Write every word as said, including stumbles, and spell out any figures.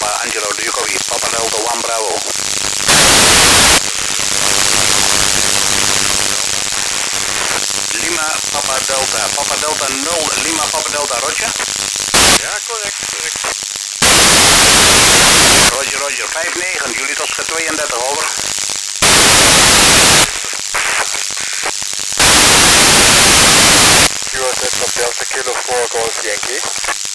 uh, Angelo Dugovic, Papa Delta one Bravo. Lima Papa Delta, Papa Delta nul, Lima Papa Delta, Roger? Ja, correct, correct. Roger, Roger, vijf negen, jullie tot tweeëndertig, over. U S S of Delta Kilo four Golf Yankee.